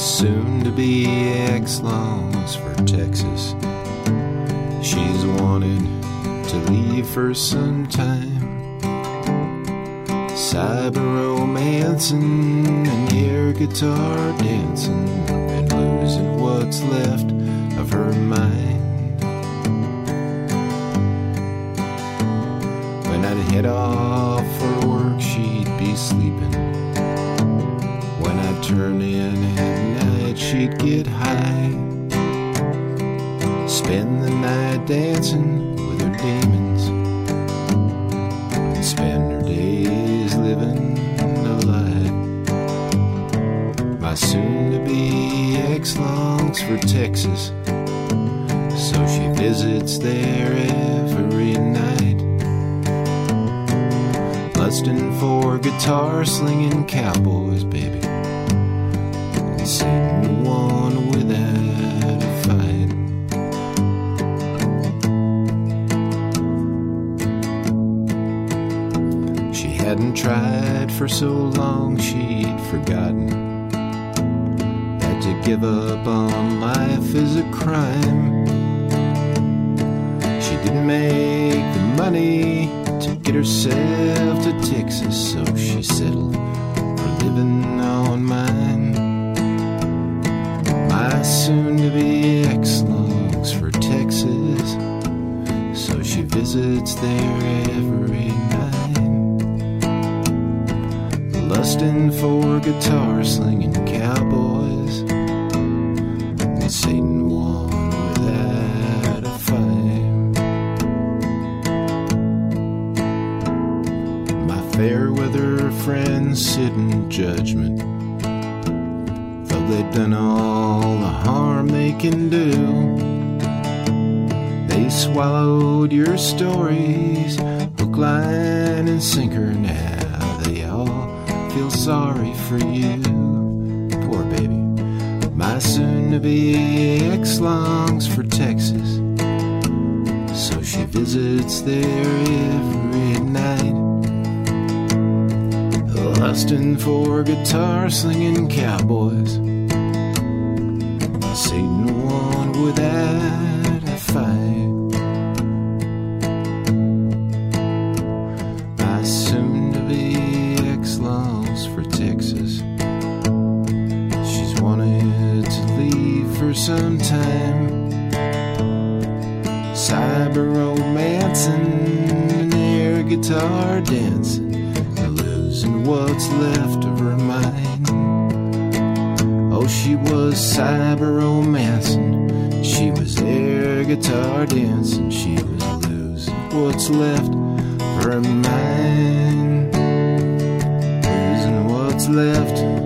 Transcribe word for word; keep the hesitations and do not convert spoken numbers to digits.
soon-to-be ex longs for Texas. She's wanted to leave for some time, cyber-romancing and air guitar dancing, and losing what's left of her mind. When I'd head off for work, she'd be sleeping. When I'd turn in at night, she'd get high, spend the night dancing with her demons, and spend her days living a lie. My soon-to-be ex longs for Texas, so she visits there every night, lusting for guitar-slinging cowboys, baby, and Satan won without a fight. She hadn't tried for so long she'd forgotten that to give up on life is a crime. She didn't make the money to get herself to Texas, so she settled for living on mine. My soon-to-be ex longs for Texas, so she visits there every night, lusting for guitar-slinging cowboys, and Satan won without a fight. My fair-weather friends sit in judgment, though they've done all the harm they can do. They swallowed your stories, hook, line, and sinker. Now they all feel sorry for you. Poor baby. My soon-to-be ex longs for Texas, so she visits there every night, lusting for guitar-slinging cowboys. Satan won without a fight. My soon-to-be ex longs for Texas. She's wanted to leave for some time, cyber-romancing and air guitar dancing, and losing what's left of her mind. Oh, she was cyber-romancing, she was air guitar dancing, she was losing what's left of her mind, losing what's left